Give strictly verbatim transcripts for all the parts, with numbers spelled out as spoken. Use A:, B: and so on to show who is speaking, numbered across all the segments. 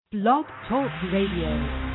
A: Blog Talk Radio.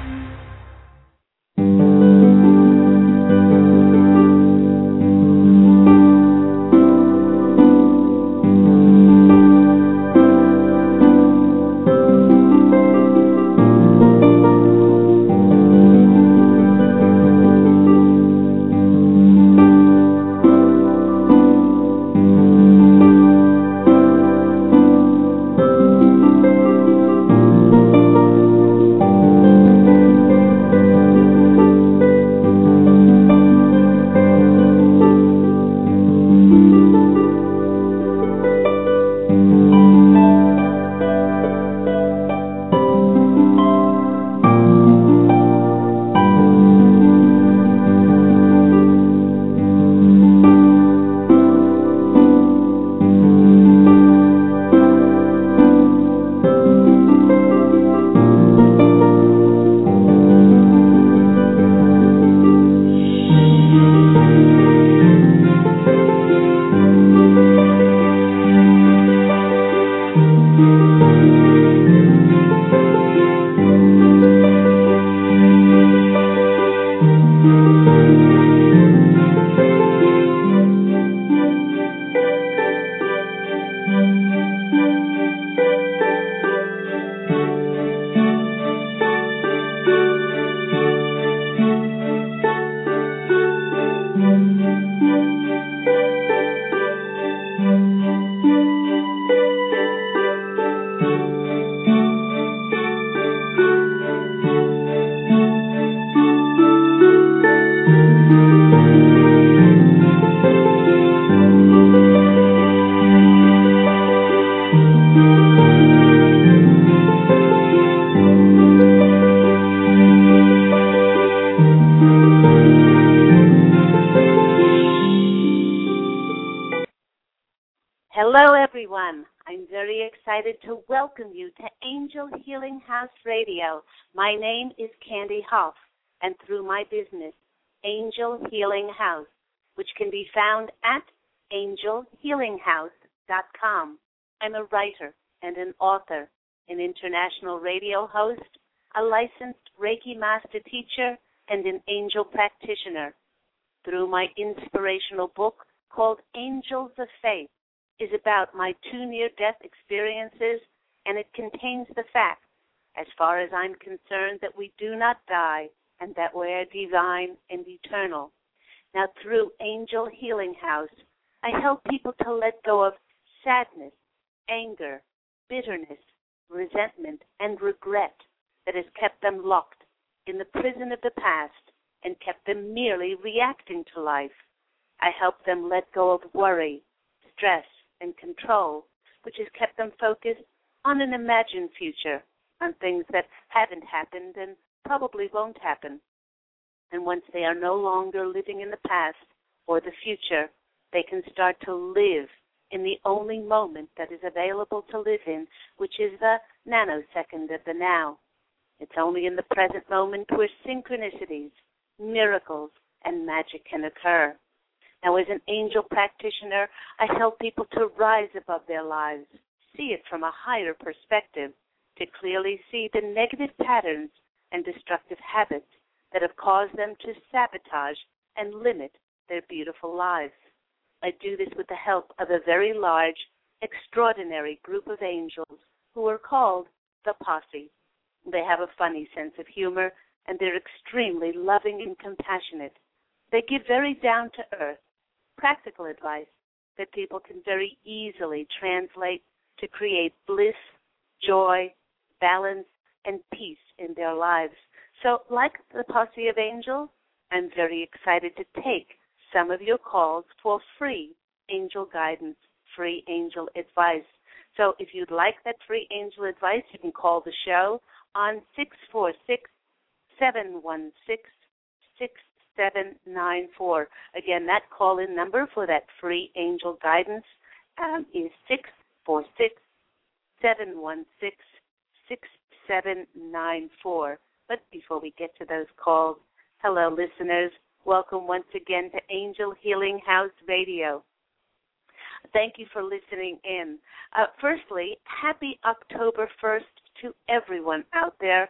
B: Hello, everyone. I'm very excited to welcome you to Angel Healing House Radio. My name is Candy Hoff, and through my business, Angel Healing House, which can be found at angel healing house dot com. I'm a writer and an author, an international radio host, a licensed Reiki master teacher, and an angel practitioner. Through my inspirational book called Angels of Faith, is about my two near-death experiences, and it contains the fact, as far as I'm concerned, that we do not die and that we're divine and eternal. Now, through Angel Healing House, I help people to let go of sadness, anger, bitterness, resentment, and regret that has kept them locked in the prison of the past and kept them merely reacting to life. I help them let go of worry, stress, and control, which has kept them focused on an imagined future, on things that haven't happened and probably won't happen. And once they are no longer living in the past or the future, they can start to live in the only moment that is available to live in, which is the nanosecond of the now. It's only in the present moment where synchronicities, miracles, and magic can occur. Now, as an angel practitioner, I help people to rise above their lives, see it from a higher perspective, to clearly see the negative patterns and destructive habits that have caused them to sabotage and limit their beautiful lives. I do this with the help of a very large, extraordinary group of angels who are called the Posse. They have a funny sense of humor, and they're extremely loving and compassionate. They give very down-to-earth, practical advice that people can very easily translate to create bliss, joy, balance, and peace in their lives. So, like the Posse of Angels, I'm very excited to take some of your calls for free angel guidance, free angel advice. So if you'd like that free angel advice, you can call the show on six four six, seven one six, six seven nine four. Again, that call-in number for that free angel guidance um, is six four six, seven one six, six seven nine four. But before we get to those calls, hello, listeners. Welcome once again to Angel Healing House Radio. Thank you for listening in. Uh, firstly, happy October first to everyone out there.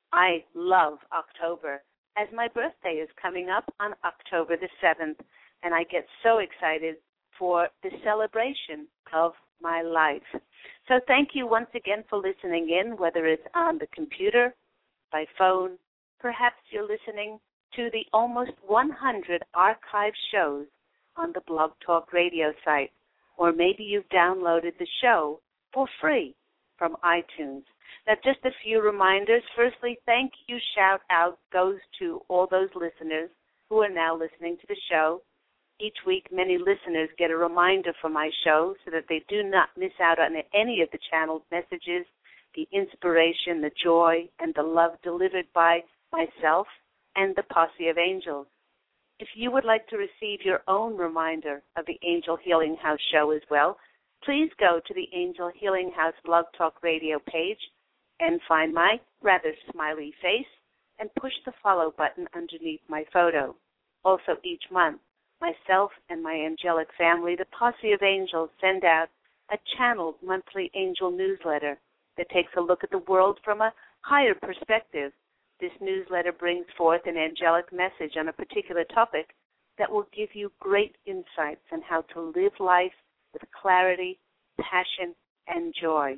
B: I love October, as my birthday is coming up on October the seventh, and I get so excited for the celebration of my life. So thank you once again for listening in, whether it's on the computer, by phone, perhaps you're listening to the almost one hundred archive shows on the Blog Talk Radio site, or maybe you've downloaded the show for free from iTunes. Now, just a few reminders. Firstly, thank you shout out goes to all those listeners who are now listening to the show. Each week, many listeners get a reminder for my show so that they do not miss out on any of the channel's messages, the inspiration, the joy, and the love delivered by myself and the Posse of Angels. If you would like to receive your own reminder of the Angel Healing House show as well, please go to the Angel Healing House Blog Talk Radio page and find my rather smiley face and push the follow button underneath my photo. Also, each month, myself and my angelic family, the Posse of Angels, send out a channeled monthly angel newsletter that takes a look at the world from a higher perspective. This newsletter brings forth an angelic message on a particular topic that will give you great insights on how to live life with clarity, passion, and joy.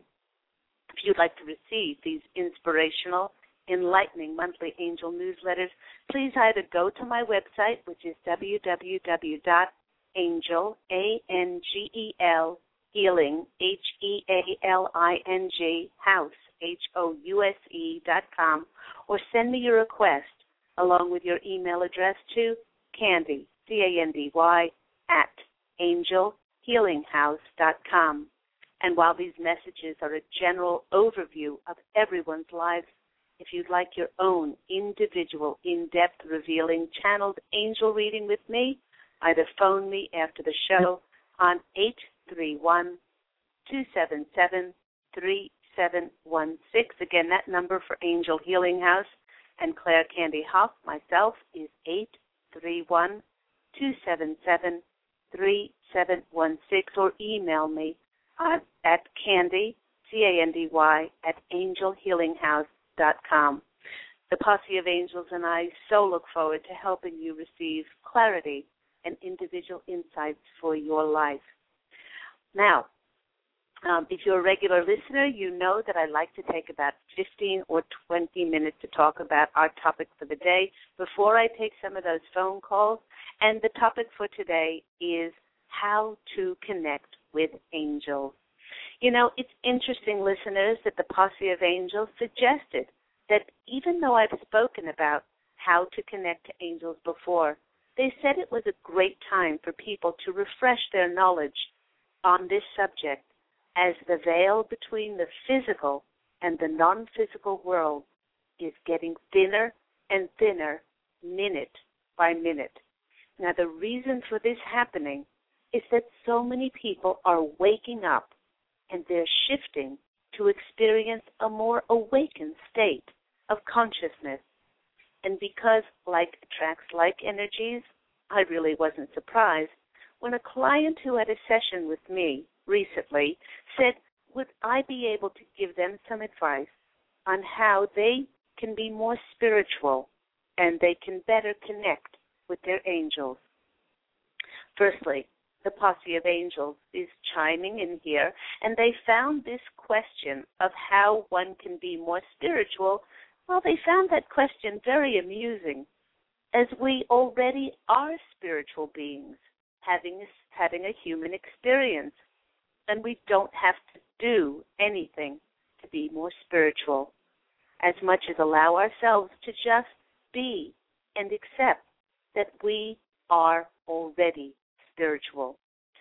B: If you'd like to receive these inspirational, enlightening monthly angel newsletters, please either go to my website, which is w w w dot angel, A N G E L, healing, H E A L I N G, house, H O U S E dot com, or send me your request along with your email address to Candy, C A N D Y, at angel healing house dot com. And while these messages are a general overview of everyone's lives, if you'd like your own individual, in-depth, revealing, channeled angel reading with me, either phone me after the show on eight three one, two seven seven, three seven one six. Again, that number for Angel Healing House and Claire Candy Hoff, myself, is eight three one, two seven seven, three seven one six, or email me uh, at Candy, C A N D Y, at angel healing house dot com. The Posse of Angels and I so look forward to helping you receive clarity and individual insights for your life. Now, um, if you're a regular listener, you know that I like to take about fifteen or twenty minutes to talk about our topic for the day before I take some of those phone calls. And the topic for today is how to connect with angels. You know, it's interesting, listeners, that the Posse of Angels suggested that even though I've spoken about how to connect to angels before, they said it was a great time for people to refresh their knowledge on this subject, as the veil between the physical and the non-physical world is getting thinner and thinner minute by minute. Now, the reason for this happening is that so many people are waking up and they're shifting to experience a more awakened state of consciousness. And because like attracts like energies, I really wasn't surprised when a client who had a session with me recently said, would I be able to give them some advice on how they can be more spiritual and they can better connect with their angels? Firstly, the Posse of Angels is chiming in here, and they found this question of how one can be more spiritual, well, they found that question very amusing, as we already are spiritual beings having a, having a human experience, and we don't have to do anything to be more spiritual, as much as allow ourselves to just be and accept that we are already spiritual.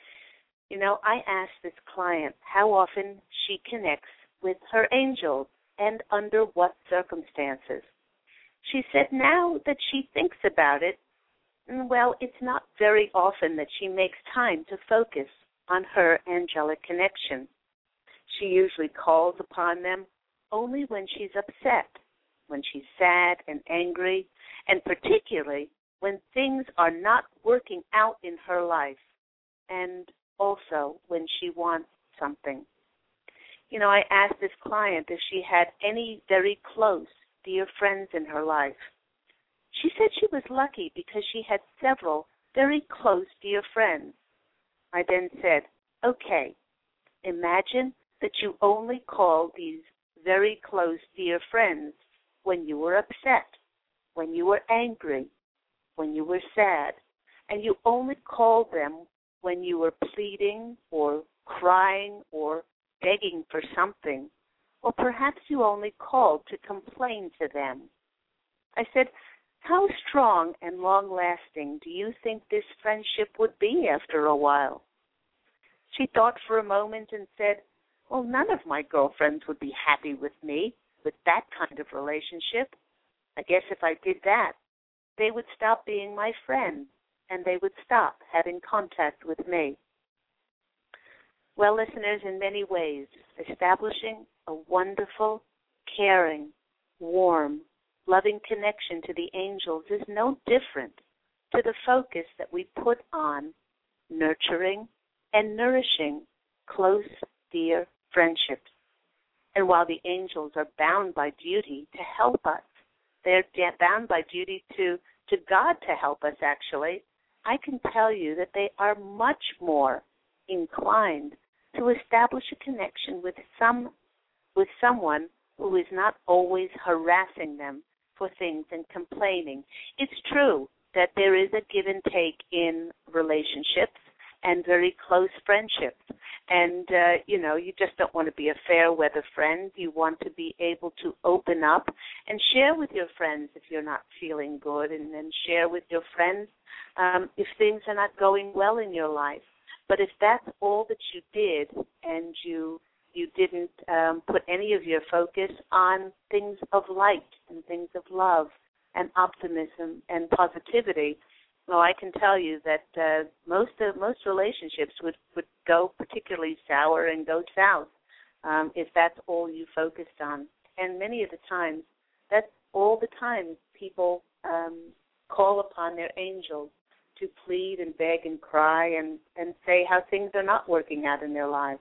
B: You know, I asked this client how often she connects with her angels and under what circumstances. She said now that she thinks about it, well, it's not very often that she makes time to focus on her angelic connection. She usually calls upon them only when she's upset, when she's sad and angry, and particularly when things are not working out in her life, and also when she wants something. You know, I asked this client if she had any very close, dear friends in her life. She said she was lucky because she had several very close, dear friends. I then said, okay, imagine that you only called these very close, dear friends when you were upset, when you were angry, when you were sad, and you only called them when you were pleading or crying or begging for something, or perhaps you only called to complain to them. I said, how strong and long-lasting do you think this friendship would be after a while? She thought for a moment and said, well, none of my girlfriends would be happy with me with that kind of relationship. I guess if I did that, they would stop being my friend and they would stop having contact with me. Well, listeners, in many ways, establishing a wonderful, caring, warm, loving connection to the angels is no different to the focus that we put on nurturing and nourishing close, dear friendships. And while the angels are bound by duty to help us, they're bound by duty to, to God to help us, actually, I can tell you that they are much more inclined to establish a connection with some with someone who is not always harassing them for things and complaining. It's true that there is a give and take in relationships and very close friendships. And, uh, you know, you just don't want to be a fair weather friend. You want to be able to open up and share with your friends if you're not feeling good, and then share with your friends um, if things are not going well in your life. But if that's all that you did and you you didn't um, put any of your focus on things of light and things of love and optimism and positivity, well, I can tell you that uh, most of most relationships would, would go particularly sour and go south um, if that's all you focused on. And many of the times, that's all the time people um, call upon their angels to plead and beg and cry and, and say how things are not working out in their lives.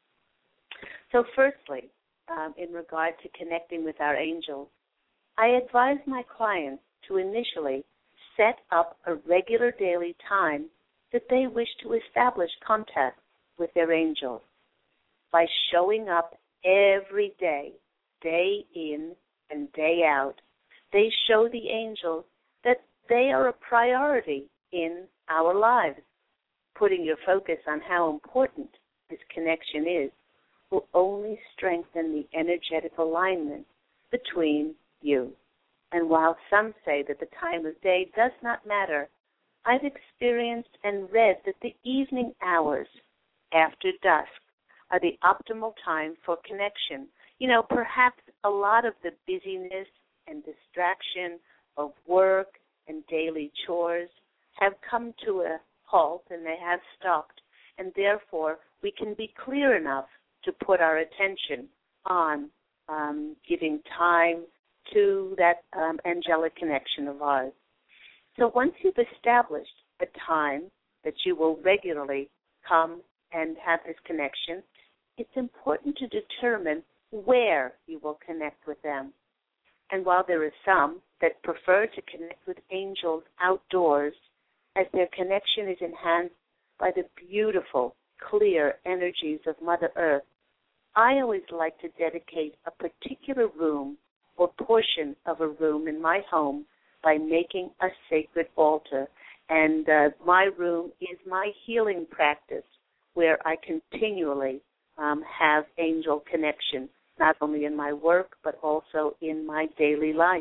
B: So firstly, um, in regard to connecting with our angels, I advise my clients to initially set up a regular daily time that they wish to establish contact with their angels. By showing up every day, day in and day out, they show the angels that they are a priority in our lives. Putting your focus on how important this connection is will only strengthen the energetic alignment between you. And while some say that the time of day does not matter, I've experienced and read that the evening hours after dusk are the optimal time for connection. You know, perhaps a lot of the busyness and distraction of work and daily chores have come to a halt and they have stopped, and therefore we can be clear enough to put our attention on um, giving time to that um, angelic connection of ours. So once you've established a time that you will regularly come and have this connection, it's important to determine where you will connect with them. And while there are some that prefer to connect with angels outdoors, as their connection is enhanced by the beautiful, clear energies of Mother Earth, I always like to dedicate a particular room or portion of a room in my home by making a sacred altar. And uh, my room is my healing practice where I continually um, have angel connection, not only in my work but also in my daily life.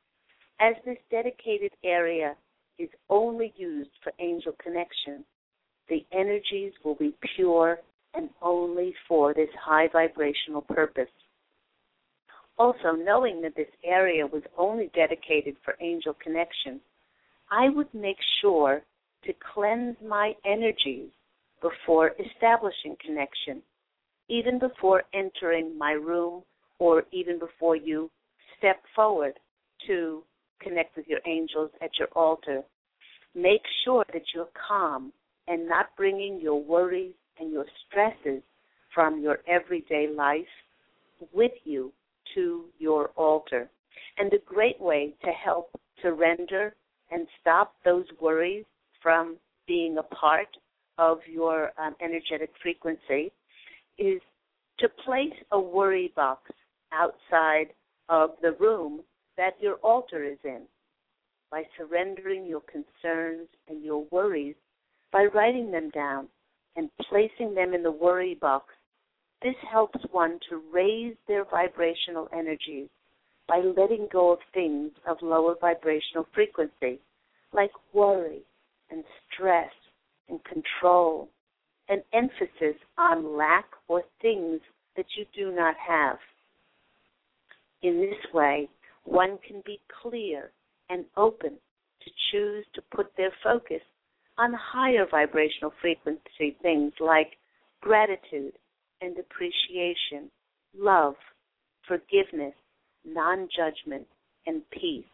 B: As this dedicated area is only used for angel connection, the energies will be pure and only for this high vibrational purpose. Also, knowing that this area was only dedicated for angel connection, I would make sure to cleanse my energies before establishing connection, even before entering my room or even before you step forward to connect with your angels at your altar. Make sure that you're calm and not bringing your worries and your stresses from your everyday life with you to your altar. And a great way to help to render and stop those worries from being a part of your um, energetic frequency is to place a worry box outside of the room that your altar is in. By surrendering your concerns and your worries, by writing them down and placing them in the worry box, this helps one to raise their vibrational energies by letting go of things of lower vibrational frequency, like worry and stress and control, and emphasis on lack or things that you do not have. In this way, one can be clear and open to choose to put their focus on higher vibrational frequency things like gratitude and appreciation, love, forgiveness, non-judgment, and peace.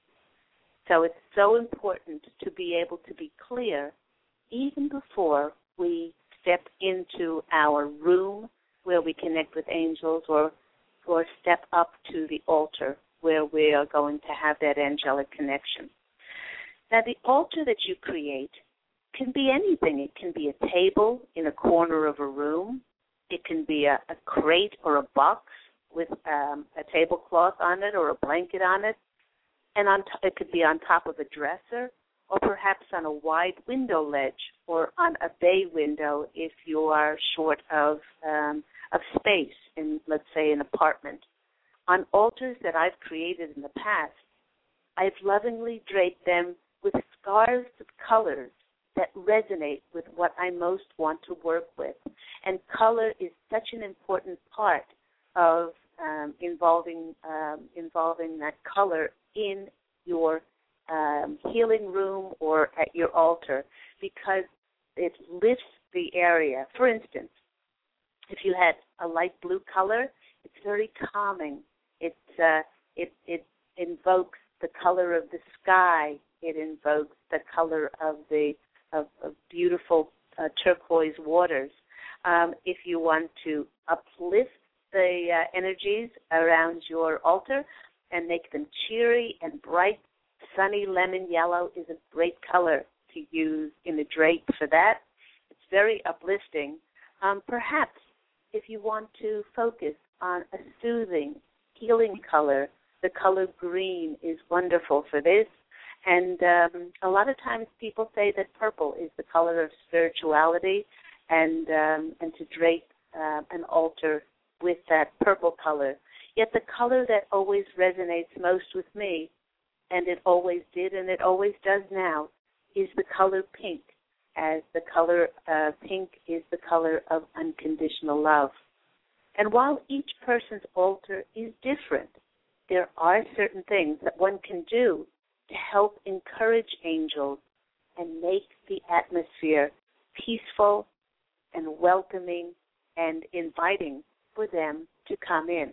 B: So it's so important to be able to be clear even before we step into our room where we connect with angels, or or step up to the altar where we are going to have that angelic connection. Now, the altar that you create can be anything. It can be a table in a corner of a room. It can be a, a crate or a box with um, a tablecloth on it or a blanket on it. And on t- it could be on top of a dresser, or perhaps on a wide window ledge, or on a bay window if you are short of um, of space in, let's say, an apartment. On altars that I've created in the past, I've lovingly draped them with scarves of colors that resonate with what I most want to work with. And color is such an important part of um, involving um, involving that color in your um, healing room or at your altar, because it lifts the area. For instance, if you had a light blue color, it's very calming. It uh, it it invokes the color of the sky. It invokes the color of the of, of beautiful uh, turquoise waters. Um, if you want to uplift the uh, energies around your altar and make them cheery and bright, sunny lemon yellow is a great color to use in the drape for that. It's very uplifting. Um, perhaps if you want to focus on a soothing, healing color, the color green is wonderful for this. And um, a lot of times people say that purple is the color of spirituality, and um, and to drape uh, an altar with that purple color. Yet the color that always resonates most with me, and it always did and it always does now, is the color pink, as the color uh, pink is the color of unconditional love. And while each person's altar is different, there are certain things that one can do to help encourage angels and make the atmosphere peaceful and welcoming and inviting for them to come in.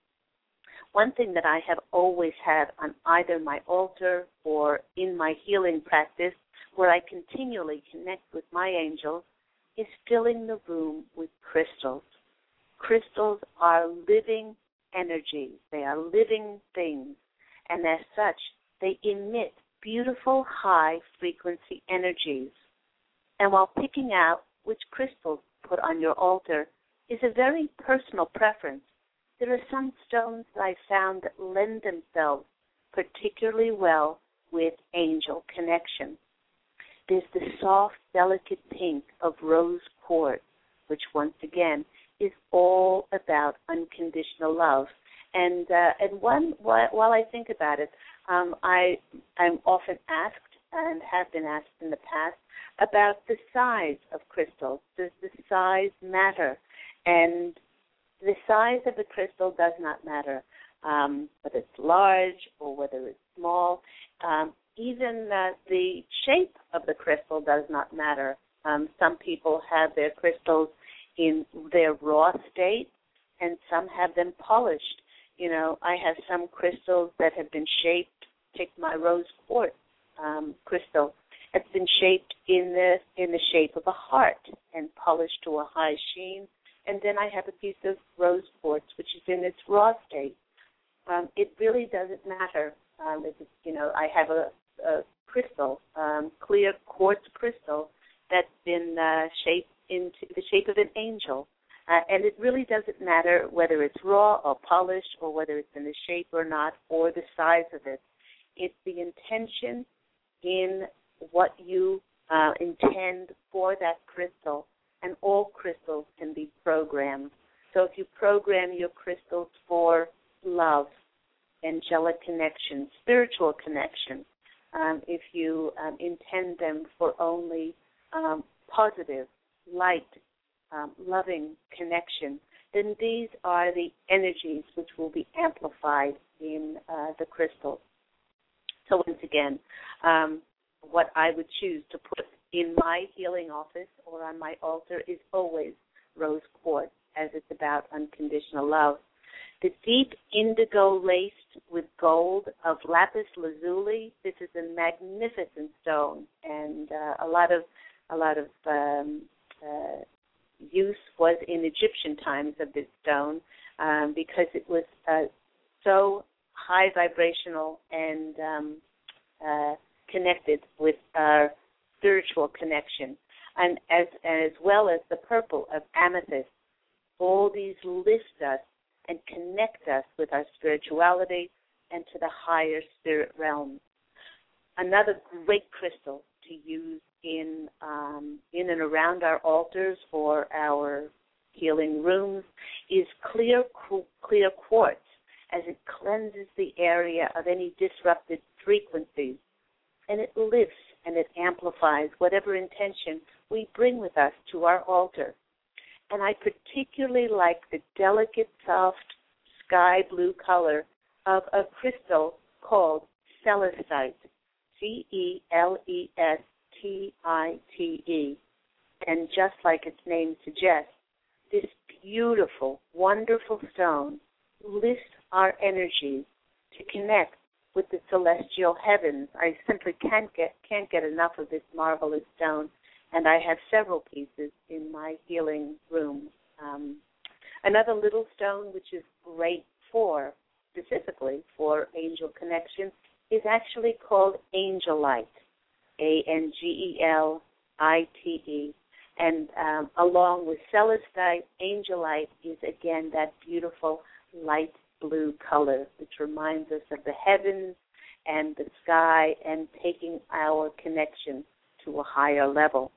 B: One thing that I have always had on either my altar or in my healing practice, where I continually connect with my angels, is filling the room with crystals. Crystals are living energies. They are living things. And as such, they emit beautiful high-frequency energies. And while picking out which crystals to put on your altar is a very personal preference, there are some stones that I found that lend themselves particularly well with angel connection. There's the soft, delicate pink of rose quartz, which once again is all about unconditional love. And uh, and one while, while I think about it, um, I I'm often asked and have been asked in the past about the size of crystals. Does the size matter? And the size of the crystal does not matter, um, whether it's large or whether it's small. Um, even uh, the shape of the crystal does not matter. Um, some people have their crystals in their raw state, and some have them polished. You know, I have some crystals that have been shaped. Take my rose quartz um, crystal. It's been shaped in the in the shape of a heart and polished to a high sheen and then I have a piece of rose quartz, which is in its raw state. Um, it really doesn't matter. Um, if it's, you know, I have a, a crystal, um, clear quartz crystal that's been uh, shaped into the shape of an angel. Uh, and it really doesn't matter whether it's raw or polished or whether it's in the shape or not or the size of it. It's the intention in what you uh, intend for that crystal, and all crystals can be programmed. So if you program your crystals for love, angelic connection, spiritual connection, um, if you um, intend them for only um, positive, light, Um, loving connection, then these are the energies which will be amplified in uh, the crystal. So once again, um, what I would choose to put in my healing office or on my altar is always rose quartz, as it's about unconditional love. The deep indigo laced with gold of lapis lazuli. This is a magnificent stone, and uh, a lot of a lot of um, uh, use was in Egyptian times of this stone um, because it was uh, so high vibrational and um, uh, connected with our spiritual connection, and as as well as the purple of amethyst. All these lift us and connect us with our spirituality and to the higher spirit realm. Another great crystal to use in um, in and around our altars or our healing rooms is clear clear quartz, as it cleanses the area of any disrupted frequencies, and it lifts and it amplifies whatever intention we bring with us to our altar. And I particularly like the delicate, soft sky blue color of a crystal called celestite, C E L E S T I T E. And just like its name suggests, this beautiful, wonderful stone lifts our energies to connect with the celestial heavens. I simply can't get can't get enough of this marvelous stone, and I have several pieces in my healing room. Um, another little stone which is great for, specifically for angel connection, is actually called angelite, A N G E L I T E. And um, along with celestite, angelite is, again, that beautiful light blue color, which reminds us of the heavens and the sky and taking our connection to a higher level.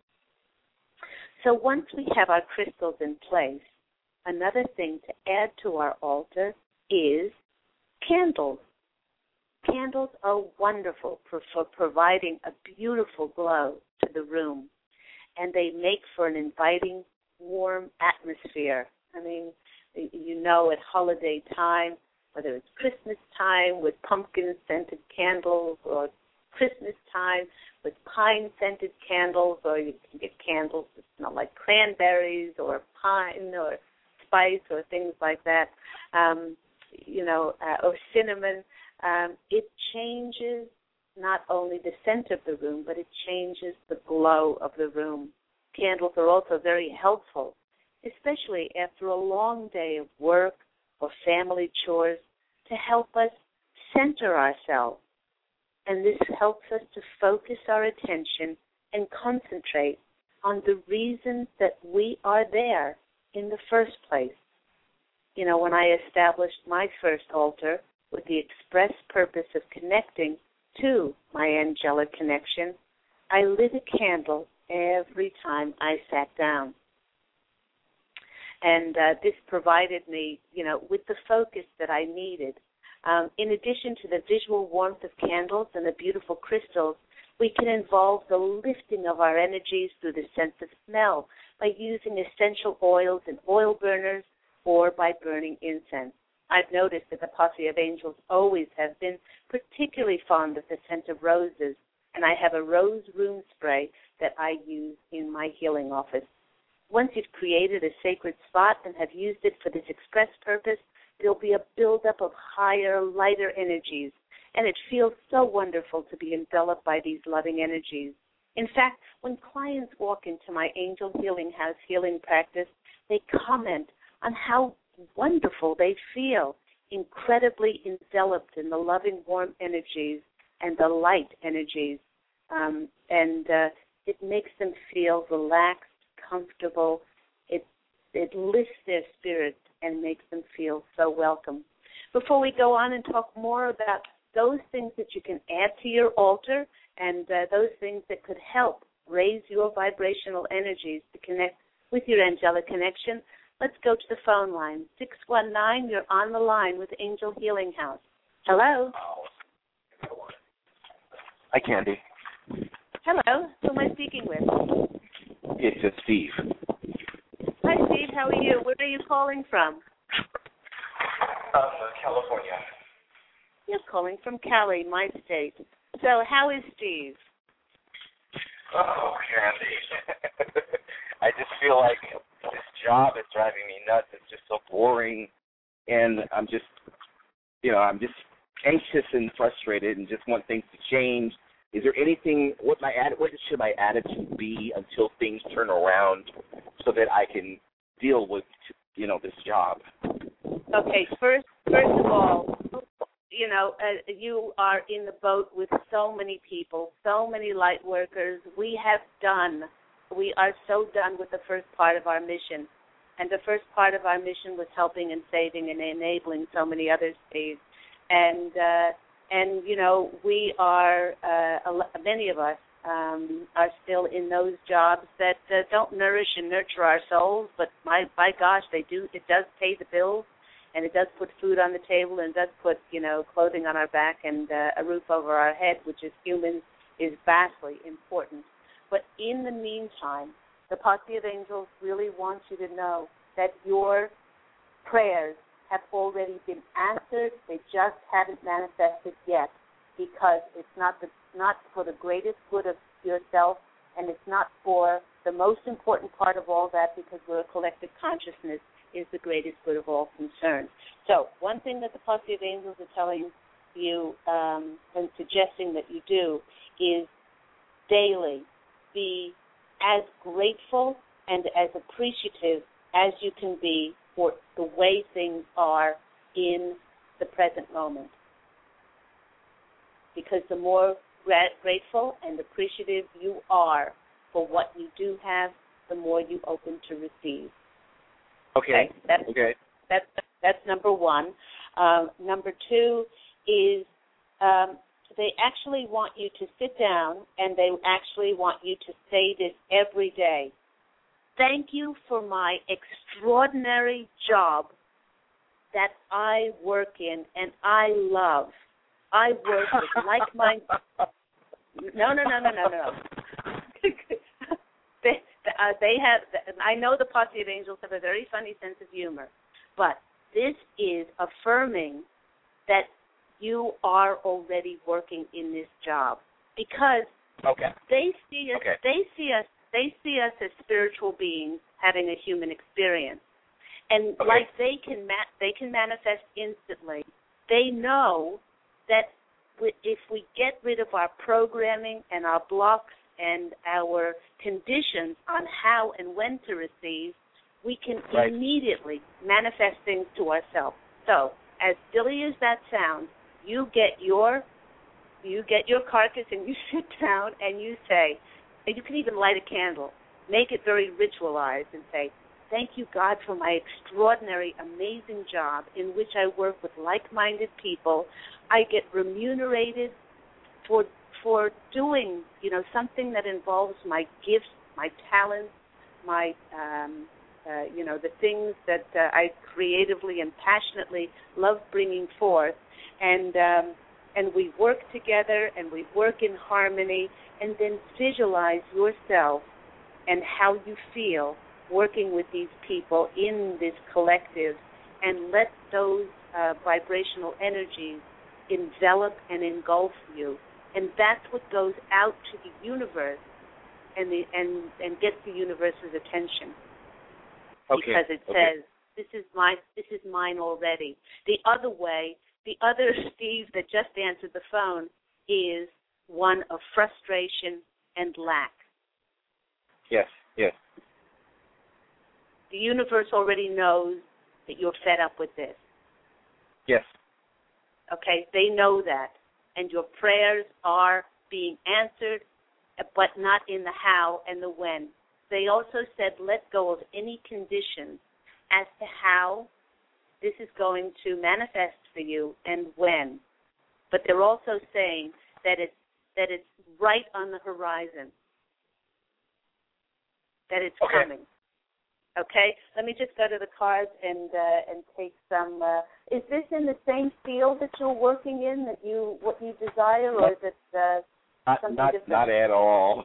B: So once we have our crystals in place, another thing to add to our altar is candles. Candles are wonderful for, for providing a beautiful glow to the room, and they make for an inviting, warm atmosphere. I mean, you know, at holiday time, whether it's Christmas time with pumpkin-scented candles or Christmas time with pine-scented candles, or you can get candles that smell like cranberries or pine or spice or things like that, um, you know, uh, or cinnamon. Um, it changes not only the scent of the room, but it changes the glow of the room. Candles are also very helpful, especially after a long day of work or family chores, to help us center ourselves. And this helps us to focus our attention and concentrate on the reason that we are there in the first place. You know, when I established my first altar with the express purpose of connecting to my angelic connection, I lit a candle every time I sat down. And uh, this provided me, you know, with the focus that I needed. Um, in addition to the visual warmth of candles and the beautiful crystals, we can involve the lifting of our energies through the sense of smell by using essential oils and oil burners or by burning incense. I've noticed that the posse of angels always have been particularly fond of the scent of roses, and I have a rose room spray that I use in my healing office. Once you've created a sacred spot and have used it for this express purpose, there'll be a buildup of higher, lighter energies, and it feels so wonderful to be enveloped by these loving energies. In fact, when clients walk into my Angel Healing House healing practice, they comment on how wonderful they feel, incredibly enveloped in the loving, warm energies and the light energies. Um, and uh, it makes them feel relaxed, comfortable. It, it lifts their spirit and makes them feel so welcome. Before we go on and talk more about those things that you can add to your altar and uh, those things that could help raise your vibrational energies to connect with your angelic connection, let's go to the phone line. six one nine, you're on the line with Angel Healing House. Hello.
C: Hi, Candy.
B: Hello. Who am I speaking with?
C: It's uh, Steve.
B: Hi, Steve. How are you? Where are you calling from?
C: Uh, California.
B: You're calling from Cali, my state. So how is Steve?
C: Oh, Candy. I just feel like this job is driving me nuts. It's just so boring, and I'm just, you know, I'm just anxious and frustrated and just want things to change. Is there anything, what my what should my attitude be until things turn around so that I can deal with, you know, this job?
B: Okay, first, first of all, you know, uh, you are in the boat with so many people, so many light workers. We have done, we are so done with the first part of our mission. And the first part of our mission was helping and saving and enabling so many others, Steve. And, uh, and you know, we are, uh, many of us um, are still in those jobs that uh, don't nourish and nurture our souls, but my, by gosh, they do, it does pay the bills. And it does put food on the table, and it does put, you know, clothing on our back and uh, a roof over our head, which as humans is vastly important. But in the meantime, the Posse of Angels really wants you to know that your prayers have already been answered. They just haven't manifested yet because it's not the, not for the greatest good of yourself, and it's not for the most important part of all that, because we're a collective consciousness, is the greatest good of all concerned. So one thing that the Posse of Angels are telling you um, and suggesting that you do is daily be as grateful and as appreciative as you can be for the way things are in the present moment. Because the more grateful and appreciative you are for what you do have, the more you open to receive.
C: Okay.
B: Okay. That's,
C: okay.
B: That's, that's number one. Um, number two is um, they actually want you to sit down and they actually want you to say this every day. Thank you for my extraordinary job that I work in and I love. I work with like-minded. No, no, no, no, no, no. they, uh, they have. I know the Posse of Angels have a very funny sense of humor, but this is affirming that you are already working in this job because
C: okay.
B: they see us.
C: Okay.
B: They see us. They see us as spiritual beings having a human experience, and
C: okay.
B: like they can ma- they can manifest instantly. They know that if we get rid of our programming and our blocks and our conditions on how and when to receive, we can
C: right.
B: immediately manifest things to ourselves. So, as silly as that sounds, you get your you get your carcass and you sit down and you say, and you can even light a candle, make it very ritualized and say, thank you, God, for my extraordinary, amazing job in which I work with like-minded people. I get remunerated for for doing, you know, something that involves my gifts, my talents, my, um, uh, you know, the things that uh, I creatively and passionately love bringing forth. And um, and we work together and we work in harmony, and then visualize yourself and how you feel working with these people in this collective, and let those uh, vibrational energies envelop and engulf you. And that's what goes out to the universe and the, and, and gets the universe's attention.
C: Okay.
B: Because it
C: okay.
B: says, this is my this is mine already. The other way, the other Steve that just answered the phone is one of frustration and lack.
C: Yes, yes.
B: the universe already knows that you're fed up with this.
C: Yes.
B: Okay, they know that. And your prayers are being answered, but not in the how and the when. They also said let go of any conditions as to how this is going to manifest for you and when. But they're also saying that it's that it's right on the horizon, that it's
C: okay.
B: coming. Okay, let me just go to the cards and uh, and take some. Uh, is this in the same field that you're working in, that you what you desire, or is it uh,
C: not,
B: something
C: not,
B: different?
C: Not at all.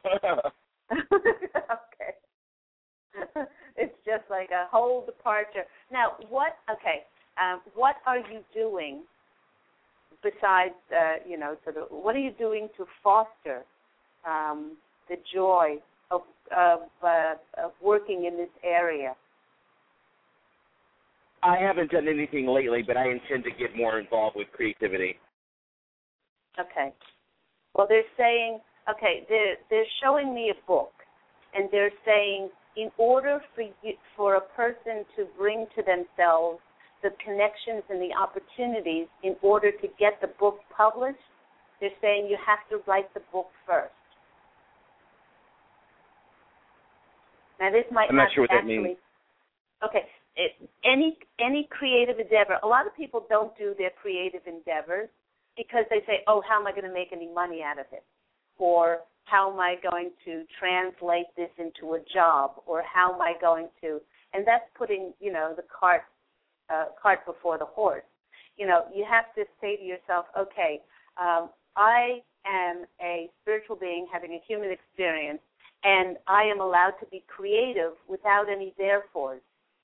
B: Okay, it's just like a whole departure. Now, what? Okay, um, what are you doing besides, uh, you know, sort of? What are you doing to foster um, the joy of of, uh, of working in this area?
C: I haven't done anything lately, but I intend to get more involved with creativity.
B: Okay. Well, they're saying, okay, they're, they're showing me a book, and they're saying in order for you, for a person to bring to themselves the connections and the opportunities in order to get the book published, they're saying you have to write the book first. Now, this might
C: I'm not sure what
B: actually,
C: that means.
B: Okay, it, any any creative endeavor, a lot of people don't do their creative endeavors because they say, oh, how am I going to make any money out of it? Or how am I going to translate this into a job? Or how am I going to, and that's putting, you know, the cart, uh, cart before the horse. You know, you have to say to yourself, okay, um, I am a spiritual being having a human experience, and I am allowed to be creative without any therefores.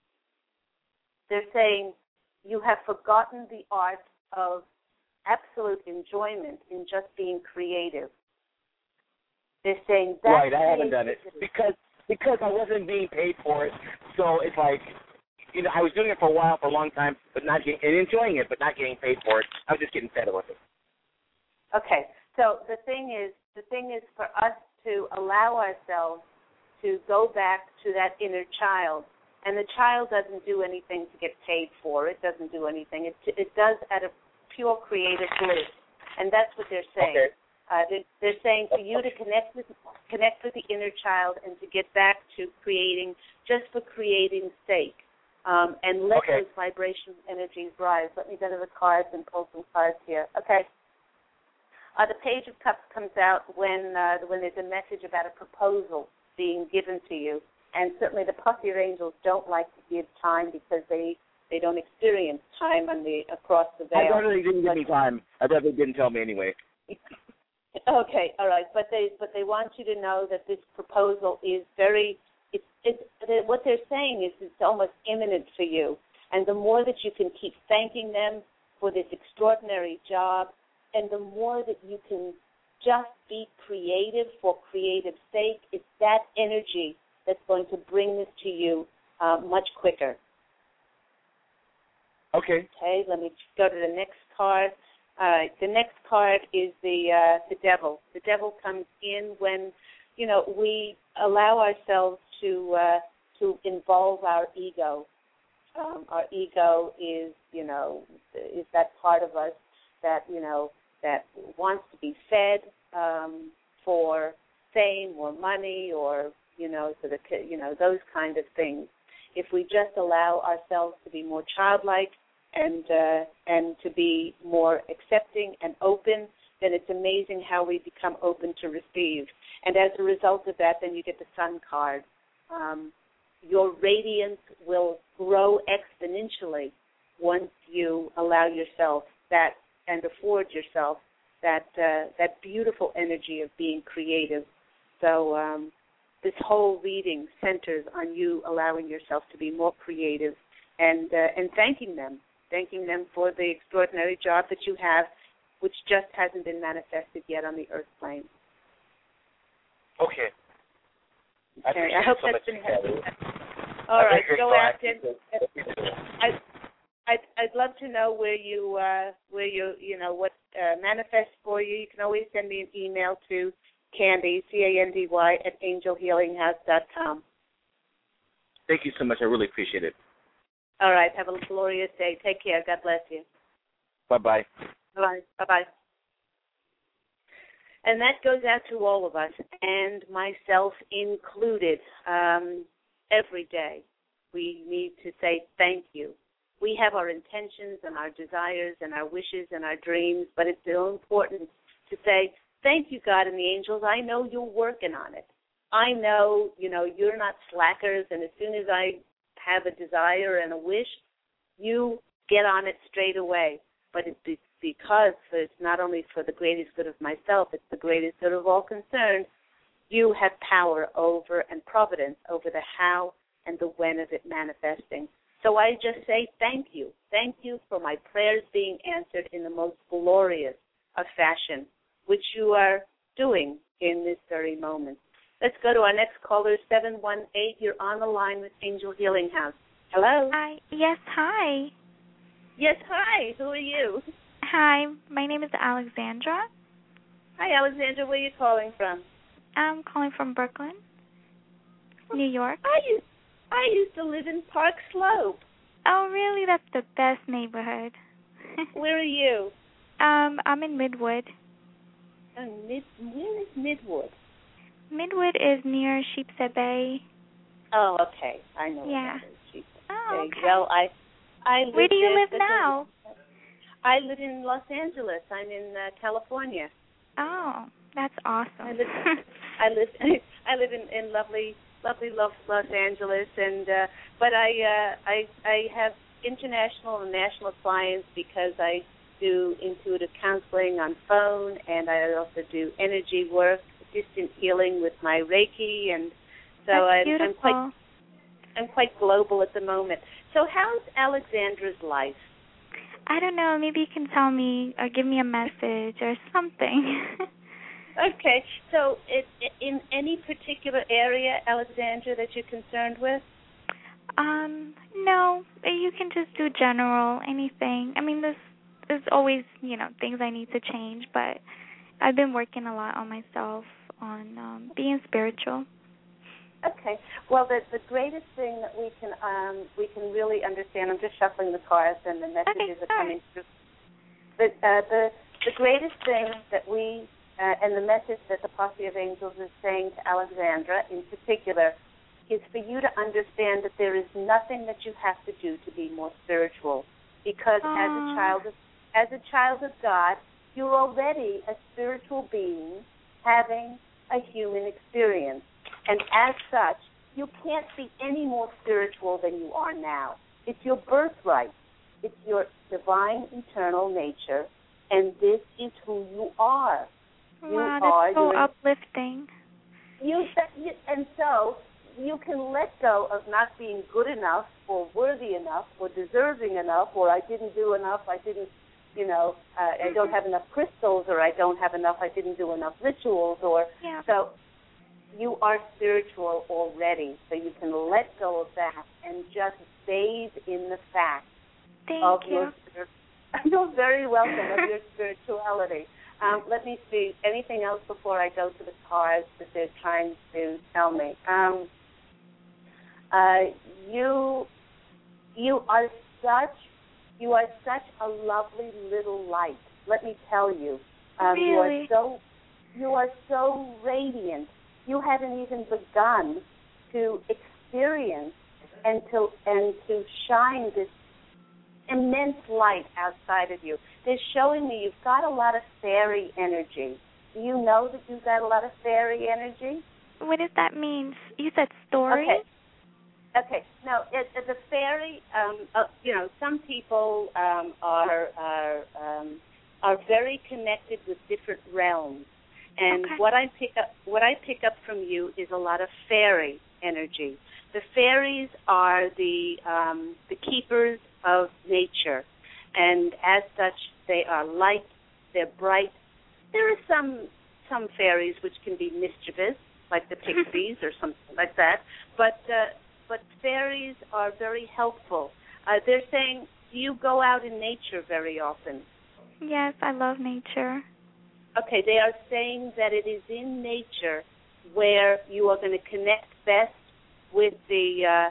B: They're saying you have forgotten the art of absolute enjoyment in just being creative. They're saying that.
C: Right, I haven't done it because because I wasn't being paid for it. So it's like, you know, I was doing it for a while, for a long time, but not getting, and enjoying it, but not getting paid for it. I was just getting fed with it.
B: Okay, so the thing is, the thing is for us to allow ourselves to go back to that inner child. And the child doesn't do anything to get paid for. It doesn't do anything. It, it does out of pure creative bliss. And that's what they're saying.
C: Okay.
B: Uh, they're, they're saying for you to connect with connect with the inner child and to get back to creating just for creating's sake. Um, and let
C: okay.
B: those vibration energies rise. Let me go to the cards and pull some cards here. Okay. Uh, the Page of Cups comes out when uh, when there's a message about a proposal being given to you. And certainly the Puffy Angels don't like to give time because they, they don't experience time on the across the veil.
C: I'd rather they didn't give me time. I'd rather they didn't tell me anyway.
B: Okay, all right. But they but they want you to know that this proposal is very, it's, it's, what they're saying is it's almost imminent for you. And the more that you can keep thanking them for this extraordinary job, and the more that you can just be creative for creative sake, it's that energy that's going to bring this to you uh, much quicker.
C: Okay.
B: Okay, let me go to the next card. All right, the next card is the uh, the devil. The devil comes in when, you know, we allow ourselves to uh, to involve our ego. Um, our ego is, you know, is that part of us that, you know, that wants to be fed um, for fame or money or, you know, so the, you know, those kind of things. If we just allow ourselves to be more childlike and uh, and to be more accepting and open, then it's amazing how we become open to receive. And as a result of that, then you get the Sun card. Um, your radiance will grow exponentially once you allow yourself that and afford yourself that uh, that beautiful energy of being creative. So um, this whole reading centers on you allowing yourself to be more creative and uh, and thanking them, thanking them for the extraordinary job that you have, which just hasn't been manifested yet on the earth plane.
C: Okay. I
B: Okay,
C: appreciate
B: I hope
C: so
B: that's
C: much
B: been
C: helpful.
B: All
C: I'm
B: right,
C: very
B: go
C: grateful.
B: after. I, I'd, I'd love to know where you, uh, where you, you know, what uh, manifests for you. You can always send me an email to Candy, C A N D Y, at angel healing house dot com.
C: Thank you so much. I really appreciate it.
B: All right. Have a glorious day. Take care. God bless you.
C: Bye-bye.
B: Bye-bye. Bye-bye. And that goes out to all of us, and myself included. Um, every day we need to say thank you. We have our intentions and our desires and our wishes and our dreams, but it's so important to say, thank you, God and the angels. I know you're working on it. I know, you know, you're not slackers, and as soon as I have a desire and a wish, you get on it straight away. But it's because it's not only for the greatest good of myself, it's the greatest good of all concerned. You have power over and providence over the how and the when of it manifesting. So I just say thank you. Thank you for my prayers being answered in the most glorious of fashion, which you are doing in this very moment. Let's go to our next caller, seven one eight. You're on the line with Angel Healing House. Hello?
D: Hi. Yes, hi.
B: Yes, hi. Who are you?
D: Hi, my name is Alexandra.
B: Hi, Alexandra. Where are you calling from?
D: I'm calling from Brooklyn, New York.
B: I used, I used to live in Park Slope.
D: Oh, really? That's the best neighborhood.
B: Where are you?
D: Um, I'm in Midwood.
B: Oh, Mid, where is Midwood?
D: Midwood is near Sheepshead Bay.
B: Oh, okay. I know
D: Yeah.
B: where that is. Sheepshead
D: Oh,
B: Bay.
D: okay.
B: Well, I, I live
D: Where do you
B: there,
D: live
B: but
D: now?
B: I live in Los Angeles. I'm in uh, California.
D: Oh, that's awesome.
B: I live, I live, I live in, in lovely, lovely Los Los Angeles, and uh, but I, uh, I, I have international and national clients because I do intuitive counseling on phone, and I also do energy work, distant healing with my Reiki, and so
D: that's
B: I'm, I'm quite, I'm quite global at the moment. So how's Alexandra's life?
D: I don't know. Maybe you can tell me or give me a message or something.
B: Okay. So it, in any particular area, Alexandra, that you're concerned with?
D: Um, no. You can just do general, anything. I mean, there's, there's always, you know, things I need to change, but I've been working a lot on myself, on um, being spiritual.
B: Okay. Well, the the greatest thing that we can um, we can really understand. I'm just shuffling the cards, and the messages
D: okay,
B: are coming through. The uh, the the greatest thing that we uh, and the message that the Posse of Angels is saying to Alexandra, in particular, is for you to understand that there is nothing that you have to do to be more spiritual, because
D: Aww.
B: as a child of as a child of God, you're already a spiritual being having a human experience. And as such, you can't be any more spiritual than you are now. It's your birthright. It's your divine, eternal nature, and this is who you are. You
D: wow, that's
B: are
D: so
B: your,
D: uplifting.
B: You, and so you can let go of not being good enough or worthy enough or deserving enough, or I didn't do enough, I didn't, you know, uh, I don't have enough crystals, or I don't have enough, I didn't do enough rituals, or
D: yeah.
B: so. You are spiritual already, so you can let go of that and just bathe in the fact
D: Thank
B: of
D: you.
B: your you're very welcome of your spirituality. Um, let me see anything else before I go to the cards that they're trying to tell me. Um, uh, you you are such you are such a lovely little light. Let me tell you, um,
D: really?
B: you are so you are so radiant. You haven't even begun to experience and to and to shine this immense light outside of you. They're showing me you've got a lot of fairy energy. Do you know that you've got a lot of fairy energy?
D: What does that mean? You said story?
B: Okay. Okay. No, it, it, the fairy. Um, uh, you know, some people um, are are um, are very connected with different realms. And
D: okay.
B: what I pick up, what I pick up from you is a lot of fairy energy. The fairies are the um, the keepers of nature, and as such, they are light. They're bright. There are some some fairies which can be mischievous, like the pixies or something like that. But uh, but fairies are very helpful. Uh, they're saying, do you go out in nature very often?
D: Yes, I love nature.
B: Okay, they are saying that it is in nature where you are going to connect best with the uh,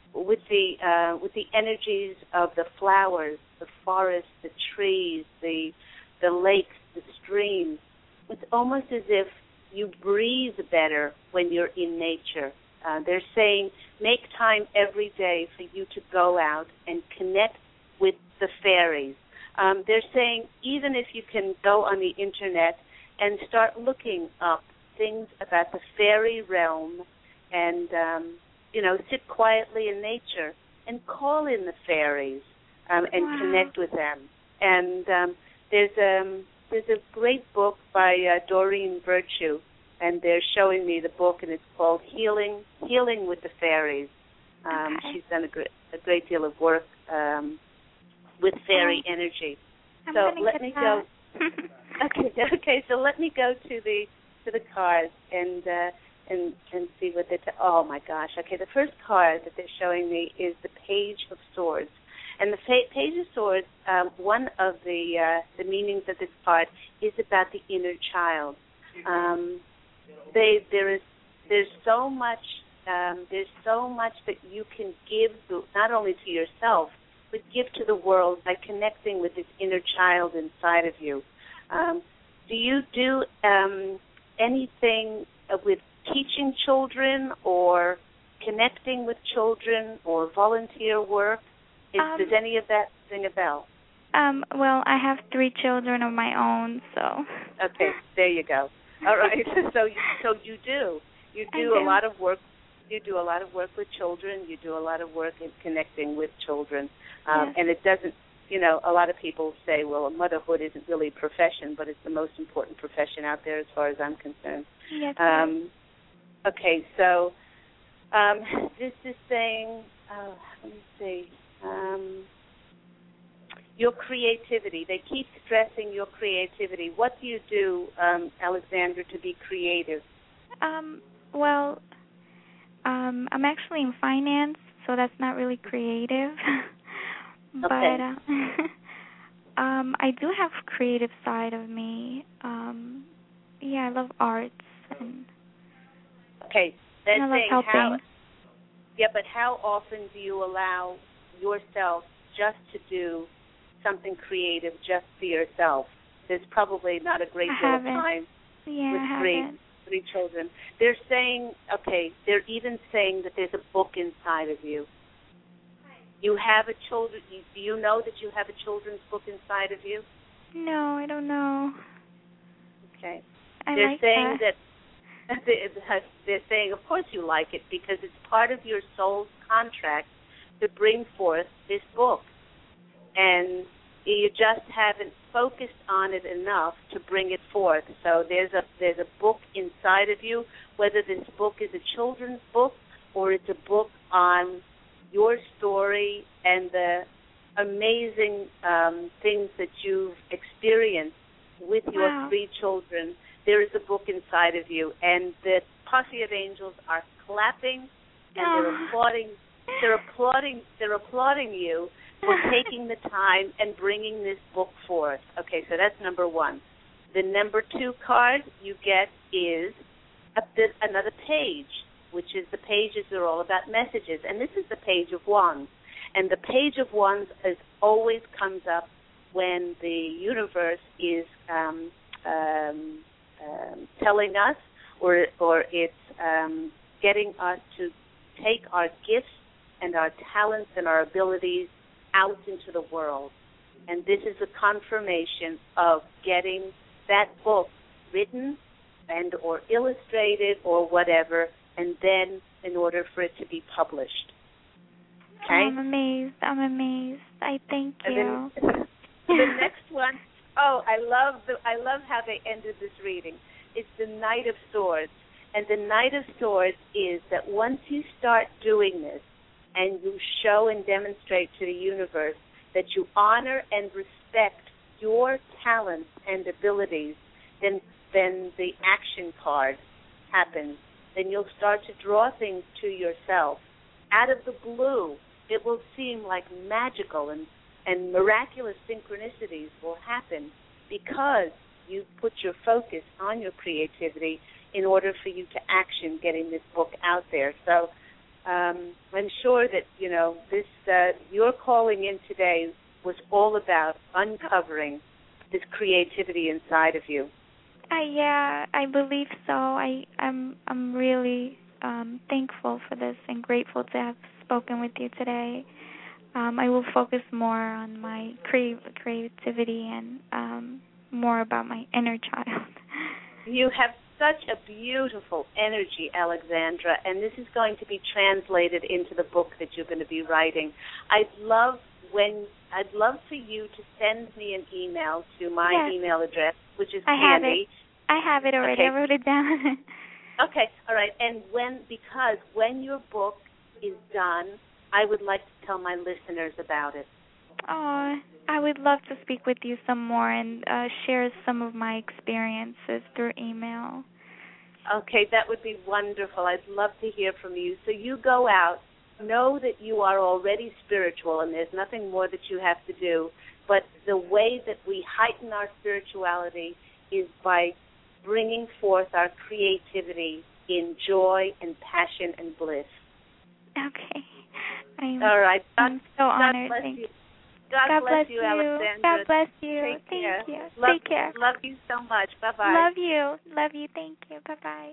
B: with the uh, with the energies of the flowers, the forests, the trees, the the lakes, the streams. It's almost as if you breathe better when you're in nature. Uh, they're saying make time every day for you to go out and connect with the fairies. Um, they're saying even if you can go on the internet and start looking up things about the fairy realm and, um, you know, sit quietly in nature and call in the fairies um, and
D: wow.
B: connect with them. And um, there's, um, there's a great book by uh, Doreen Virtue, and they're showing me the book, and it's called Healing Healing with the Fairies. Um,
D: okay.
B: She's done a, gr- a great deal of work um, with fairy
D: um,
B: energy.
D: I'm
B: so
D: gonna
B: let
D: get
B: me
D: that.
B: go. okay, okay. So let me go to the to the cards and uh, and and see what they. T- oh my gosh. Okay, the first card that they're showing me is the Page of Swords, and the fa- Page of Swords. Um, one of the uh, the meanings of this card is about the inner child. Um, they there is there's so much um, there's so much that you can give to, not only to yourself, but give to the world by connecting with this inner child inside of you. Um, do you do um, anything with teaching children or connecting with children or volunteer work? Is,
D: um,
B: does any of that ring a bell?
D: Um, well, I have three children of my own, so.
B: Okay, there you go. All right, so you, so you do. You do,
D: do
B: a lot of work. You do a lot of work with children. You do a lot of work in connecting with children. Um,
D: yes.
B: And it doesn't, you know, a lot of people say, well, motherhood isn't really a profession, but it's the most important profession out there as far as I'm concerned.
D: Yes.
B: Um, okay, so um, this is saying, oh, let me see, um, your creativity. They keep stressing your creativity. What do you do, um, Alexandra, to be creative?
D: Um, well, um, I'm actually in finance, so that's not really creative. But
B: Okay.
D: uh, um, I do have creative side of me. Um, yeah, I love arts and.
B: Okay, that's
D: I love
B: saying
D: helping.
B: how. Yeah, but how often do you allow yourself just to do something creative just for yourself? There's probably not a great
D: I
B: deal
D: haven't.
B: of time
D: Yeah,
B: with
D: I
B: three
D: haven't.
B: three children. They're saying, okay, they're even saying that there's a book inside of you. You have a children. You, do you know that you have a children's book inside of you?
D: No, I don't know.
B: Okay.
D: I
B: they're
D: like
B: saying
D: that.
B: that they're saying, of course you like it because it's part of your soul's contract to bring forth this book, and you just haven't focused on it enough to bring it forth. So there's a there's a book inside of you, whether this book is a children's book or it's a book on your story and the amazing um, things that you've experienced with your
D: Wow.
B: three children. There is a book inside of you, and the posse of angels are clapping and
D: Oh.
B: they're applauding. They're applauding. They're applauding you for taking the time and bringing this book forth. Okay, so that's number one. The number two card you get is a bit, another page, which is the pages that are all about messages. And this is the Page of Wands. And the Page of Wands is always comes up when the universe is um, um, um, telling us or, or it's um, getting us to take our gifts and our talents and our abilities out into the world. And this is a confirmation of getting that book written and or illustrated or whatever, and then in order for it to be published. Okay?
D: I'm amazed. I'm amazed. I thank you.
B: And then the next one, oh, I love the I love how they ended this reading. It's the Knight of Swords. And the Knight of Swords is that once you start doing this and you show and demonstrate to the universe that you honor and respect your talents and abilities, then then the action card happens. Then you'll start to draw things to yourself. Out of the blue, it will seem like magical and, and miraculous synchronicities will happen because you put your focus on your creativity in order for you to action getting this book out there. So um, I'm sure that, you know, this uh, your calling in today was all about uncovering this creativity inside of you.
D: I yeah, I believe so. I I'm I'm really um, thankful for this and grateful to have spoken with you today. Um, I will focus more on my cre- creativity and um, more about my inner child.
B: You have such a beautiful energy, Alexandra, and this is going to be translated into the book that you're going to be writing. I'd love when I'd love for you to send me an email to my
D: yes.
B: email address, which is
D: I
B: Candy.
D: have it. I have it already.
B: Okay.
D: I wrote it down.
B: Okay, all right. And when because when your book is done, I would like to tell my listeners about it.
D: Oh, I would love to speak with you some more and uh, share some of my experiences through email.
B: Okay, that would be wonderful. I'd love to hear from you. So you go out, know that you are already spiritual and there's nothing more that you have to do, but the way that we heighten our spirituality is by bringing forth our creativity in joy and passion and bliss.
D: Okay. I'm,
B: All right. God,
D: I'm so honored.
B: God bless
D: Thank
B: you. God,
D: God
B: bless,
D: bless
B: you,
D: you.
B: Alexandra.
D: God bless you.
B: Take
D: Thank
B: care.
D: you.
B: Love,
D: Take care.
B: Love you so much. Bye-bye.
D: Love you. Love you. Thank you. Bye-bye.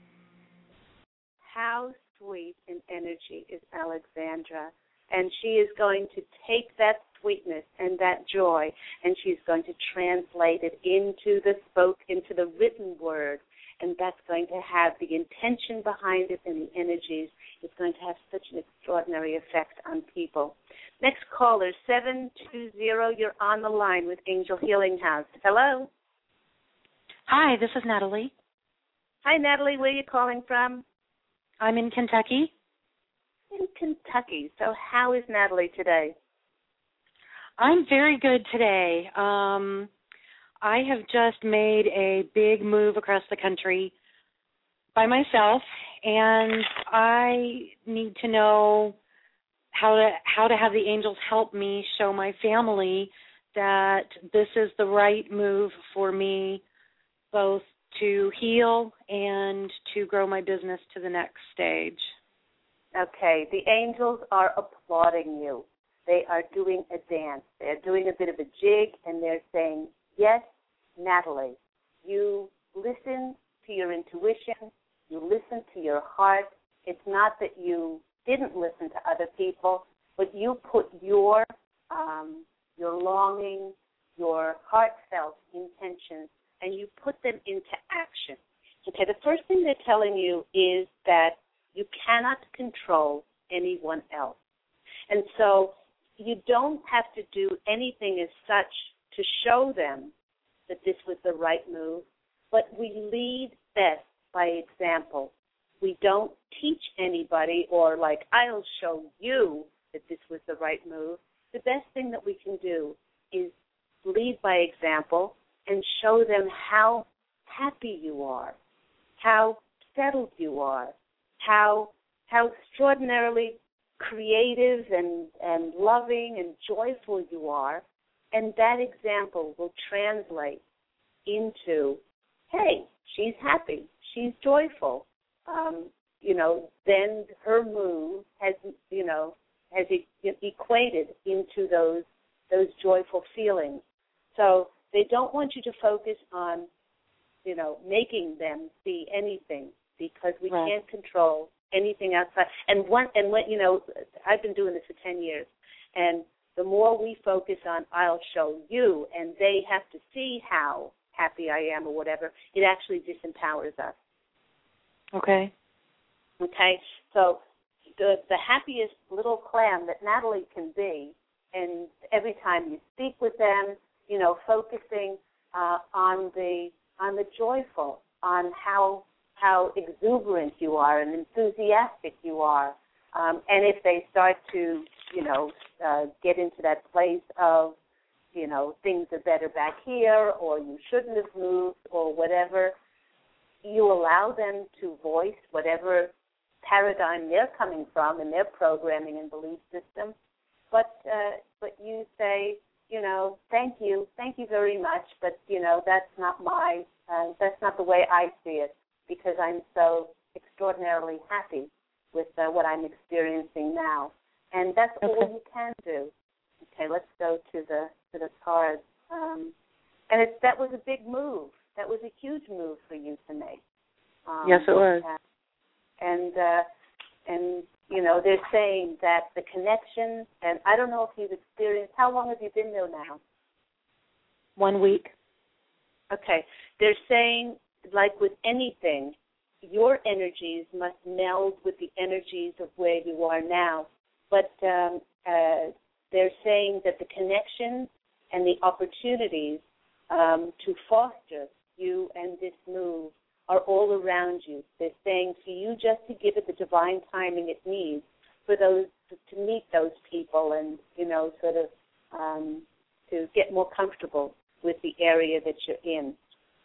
B: How sweet in energy is Alexandra. And she is going to take that sweetness and that joy, and she's going to translate it into the spoke, into the written word. And that's going to have the intention behind it and the energies. It's going to have such an extraordinary effect on people. Next caller, seven two zero. You're on the line with Angel Healing House. Hello.
E: Hi, this is Natalie.
B: Hi, Natalie. Where are you calling from?
E: I'm in Kentucky.
B: In Kentucky. So how is Natalie today?
E: I'm very good today. Um, I have just made a big move across the country by myself, and I need to know how to how to have the angels help me show my family that this is the right move for me, both to heal and to grow my business to the next stage.
B: Okay, the angels are applauding you. They are doing a dance. They're doing a bit of a jig, and they're saying, yes, Natalie, you listen to your intuition, you listen to your heart. It's not that you didn't listen to other people, but you put your um, your longing, your heartfelt intentions, and you put them into action. Okay, the first thing they're telling you is that you cannot control anyone else. And so you don't have to do anything as such to show them that this was the right move, but we lead best by example. We don't teach anybody or like, I'll show you that this was the right move. The best thing that we can do is lead by example and show them how happy you are, how settled you are, how how extraordinarily creative and, and loving and joyful you are, and that example will translate into, hey, she's happy, she's joyful. Um, you know, then her move has, you know, has e- equated into those those joyful feelings. So they don't want you to focus on, you know, making them see anything, because we
E: right.
B: can't control anything outside. And one, and when, you know, I've been doing this for ten years, and the more we focus on, I'll show you, and they have to see how happy I am or whatever, it actually disempowers us.
E: Okay.
B: Okay? So the the happiest little clam that Natalie can be, and every time you speak with them, you know, focusing uh, on the on the joyful, on how how exuberant you are and enthusiastic you are. Um, and if they start to, you know, uh, get into that place of, you know, things are better back here, or you shouldn't have moved, or whatever, you allow them to voice whatever paradigm they're coming from in their programming and belief system. But uh, but you say, you know, thank you, thank you very much, but, you know, that's not my, uh, that's not the way I see it, because I'm so extraordinarily happy. with uh, what I'm experiencing now. And that's
E: okay.
B: all you can do. Okay, let's go to the to the cards. Um, and it's, that was a big move. That was a huge move for you to make. Um,
E: yes, it was.
B: And, uh, and, you know, they're saying that the connection, and I don't know if you've experienced, how long have you been there now?
E: One week.
B: Okay. They're saying, like with anything, your energies must meld with the energies of where you are now. But um, uh, they're saying that the connections and the opportunities um, to foster you and this move are all around you. They're saying for you just to give it the divine timing it needs for those to, to meet those people and, you know, sort of um, to get more comfortable with the area that you're in.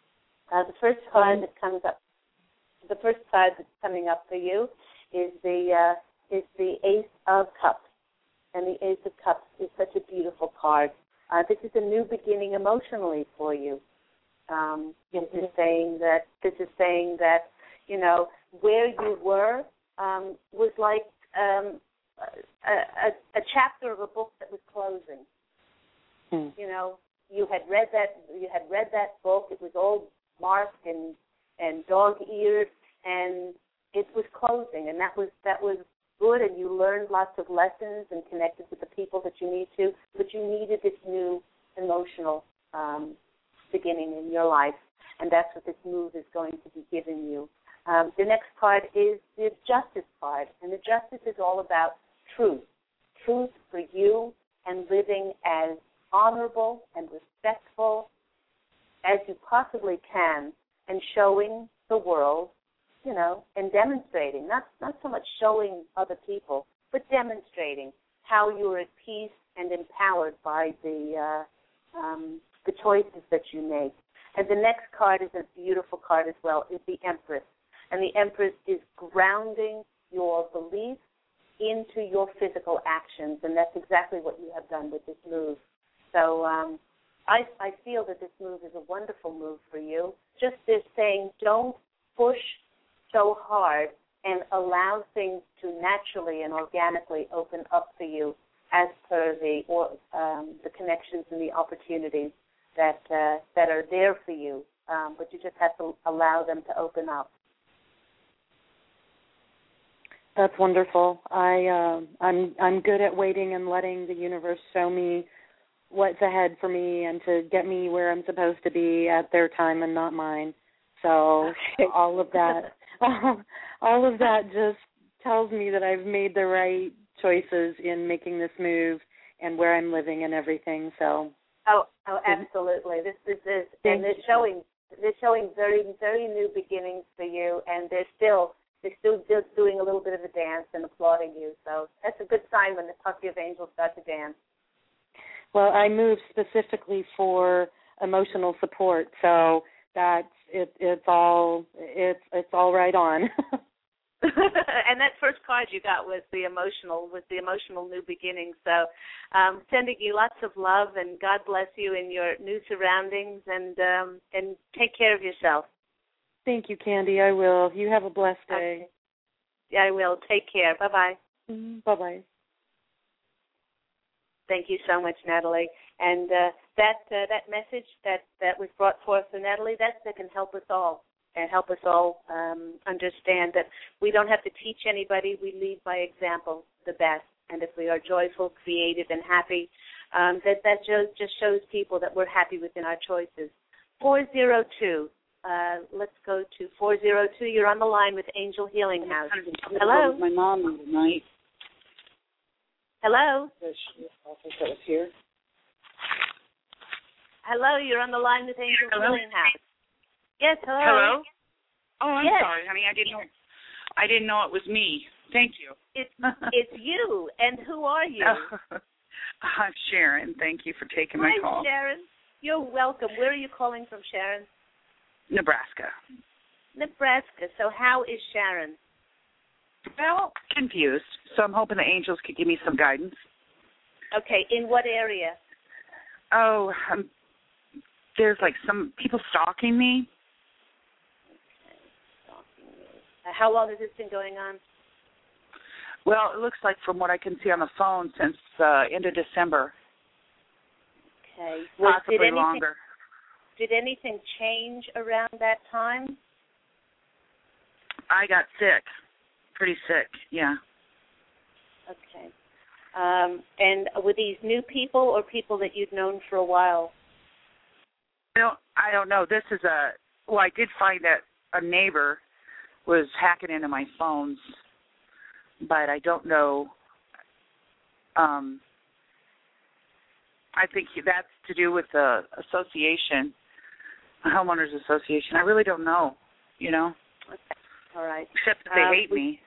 B: Uh, the first card that comes up, the first card that's coming up for you is the uh, is the Ace of Cups, and the Ace of Cups is such a beautiful card. Uh, this is a new beginning emotionally for you. Um, this is saying that this is saying that you know where you were um, was like um, a, a, a chapter of a book that was closing.
E: Hmm.
B: You know, you had read that you had read that book. It was all marked and and dog-eared, and it was closing, and that was that was good. And you learned lots of lessons and connected with the people that you need to, but you needed this new emotional um, beginning in your life, and that's what this move is going to be giving you. Um, the next card is the Justice card, and the Justice is all about truth, truth for you, and living as honorable and respectful as you possibly can, and showing the world, you know, and demonstrating, not not so much showing other people, but demonstrating how you are at peace and empowered by the uh, um, the choices that you make. And the next card is a beautiful card as well, is the Empress. And the Empress is grounding your beliefs into your physical actions, and that's exactly what you have done with this move. So um, I, I feel that this move is a wonderful move for you. Just this saying, don't push so hard and allow things to naturally and organically open up for you as per the or, um, the connections and the opportunities that uh, that are there for you. Um, but you just have to allow them to open up.
E: That's wonderful. I uh, I'm I'm good at waiting and letting the universe show me what's ahead for me and to get me where I'm supposed to be at their time and not mine. So
B: okay.
E: all of that, all of that just tells me that I've made the right choices in making this move and where I'm living and everything. So.
B: Oh, oh, absolutely. This, this is, and they're showing, they're showing very, very new beginnings for you, and they're still, they're still just doing a little bit of a dance and applauding you. So that's a good sign when the puppy of angels start to dance.
E: Well, I moved specifically for emotional support, so that's it. It's all it's it's all right on.
B: And that first card you got was the emotional, was the emotional new beginning. So, um, sending you lots of love, and God bless you in your new surroundings, and um, and take care of yourself.
E: Thank you, Candy. I will. You have a blessed day.
B: Okay. Yeah, I will. Take care. Bye bye.
E: Mm-hmm. Bye bye.
B: Thank you so much, Natalie. And uh, that uh, that message that, that was brought forth for Natalie, that, that can help us all and help us all um, understand that we don't have to teach anybody. We lead by example the best. And if we are joyful, creative, and happy, um, that, that just, just shows people that we're happy within our choices. four zero two. Uh, let's go to four zero two. You're on the line with Angel Healing House. Hello.
F: My mom the other night.
B: Hello.
F: That she that was here.
B: Hello, you're on the line with Angel
F: Hello?
B: Healing House. Yes, hello.
F: Hello. Oh, I'm
B: Yes.
F: sorry, honey. I didn't know. I didn't know it was me. Thank you.
B: It's it's you. And who are you?
F: I'm Sharon. Thank you for taking my
B: Hi,
F: call.
B: Sharon. You're welcome. Where are you calling from, Sharon?
F: Nebraska.
B: Nebraska. So how is Sharon?
F: Well, confused. So I'm hoping the angels could give me some guidance.
B: Okay. In what area?
F: Oh, um, there's like some people stalking me.
B: Uh, how long has this been going on?
F: Well, it looks like from what I can see on the phone since uh, end of December.
B: Okay. Well,
F: possibly
B: did anything,
F: longer.
B: Did anything change around that time?
F: I got sick, pretty sick, yeah.
B: Okay. Um, and were these new people or people that you'd known for a while?
F: I don't, I don't know. This is a, well, I did find that a neighbor was hacking into my phones, but I don't know. Um, I think that's to do with the association, a homeowners association. I really don't know, you know.
B: Okay. All right.
F: Except that they
B: um,
F: hate
B: we,
F: me.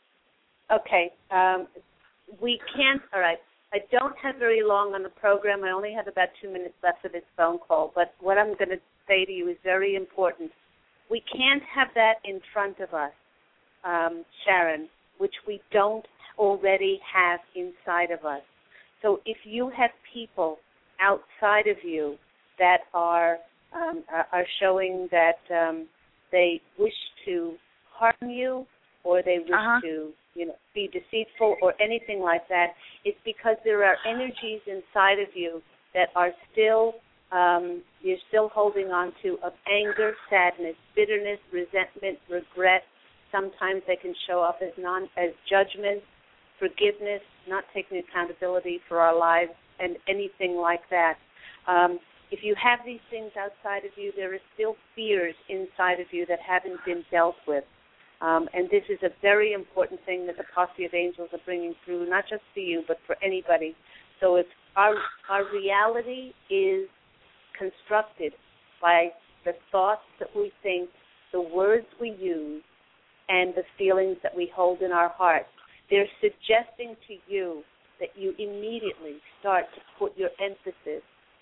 B: Okay. Um, we can't, all right. I don't have very long on the program. I only have about two minutes left for this phone call, but what I'm going to say to you is very important. We can't have that in front of us, um, Sharon, which we don't already have inside of us. So if you have people outside of you that are um, are showing that um, they wish to harm you or they wish
F: uh-huh.
B: to, you know, be deceitful or anything like that, it's because there are energies inside of you that are still um, you're still holding on to of anger, sadness, bitterness, resentment, regret. Sometimes they can show up as non as judgment, forgiveness, not taking accountability for our lives, and anything like that. Um, if you have these things outside of you, there are still fears inside of you that haven't been dealt with. Um, and this is a very important thing that the Posse of Angels are bringing through, not just for you, but for anybody. So if our, our reality is constructed by the thoughts that we think, the words we use, and the feelings that we hold in our hearts, they're suggesting to you that you immediately start to put your emphasis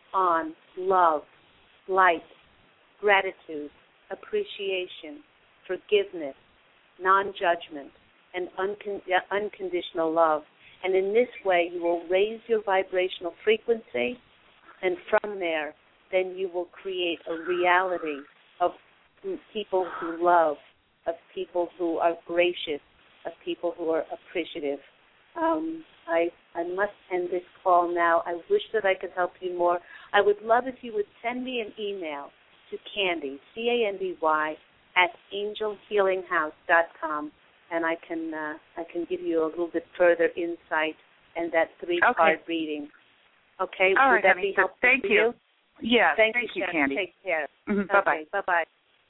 B: on love, light, gratitude, appreciation, forgiveness, non-judgment, and uncon- unconditional love. And in this way, you will raise your vibrational frequency, and from there, then you will create a reality of people who love, of people who are gracious, of people who are appreciative. Um, I, I must end this call now. I wish that I could help you more. I would love if you would send me an email to Candy, C A N D Y, at angel healing house dot com, and I can uh, I can give you a little bit further insight and that three-card
F: okay.
B: reading. Okay?
F: All
B: would
F: right,
B: that
F: honey.
B: be helpful
F: Thank
B: for
F: you.
B: you?
F: Yes,
B: thank,
F: thank
B: you,
F: you, Candy.
B: Take care.
F: Mm-hmm. Bye-bye.
B: Okay, bye-bye.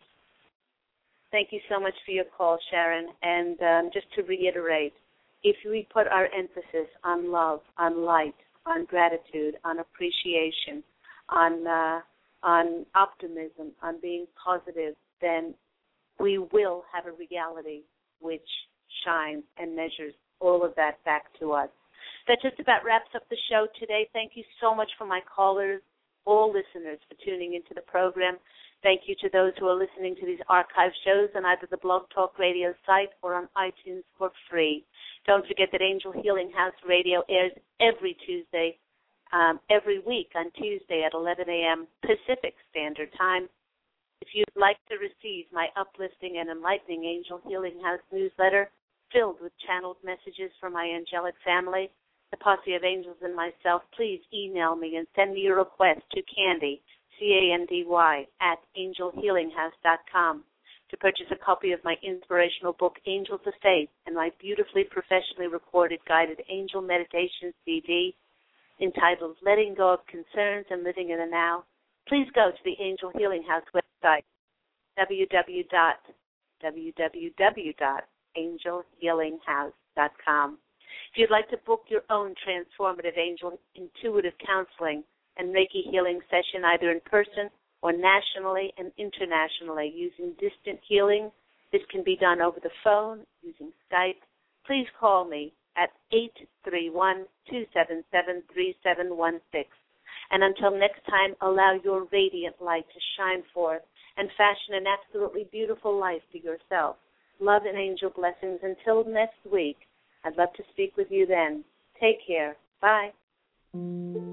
B: Thank you so much for your call, Sharon. And um, just to reiterate, if we put our emphasis on love, on light, on gratitude, on appreciation, on uh, on optimism, on being positive, then we will have a reality which shines and measures all of that back to us. That just about wraps up the show today. Thank you so much for my callers, all listeners, for tuning into the program. Thank you to those who are listening to these archive shows on either the Blog Talk Radio site or on iTunes for free. Don't forget that Angel Healing House Radio airs every Tuesday, um, every week on Tuesday at eleven a.m. Pacific Standard Time. If you'd like to receive my uplifting and enlightening Angel Healing House newsletter filled with channeled messages from my angelic family, the Posse of Angels and myself, please email me and send me your request to Candy, C A N D Y, at angel healing house dot com to purchase a copy of my inspirational book, Angels of Faith, and my beautifully professionally recorded guided angel meditation C D entitled Letting Go of Concerns and Living in the Now. Please go to the Angel Healing House website, w w w w dot angel healing house dot com. If you'd like to book your own transformative angel intuitive counseling and Reiki healing session either in person or nationally and internationally using distant healing, this can be done over the phone using Skype. Please call me at eight three one, two seven seven, three seven one six. And until next time, allow your radiant light to shine forth and fashion an absolutely beautiful life for yourself. Love and angel blessings. Until next week, I'd love to speak with you then. Take care. Bye.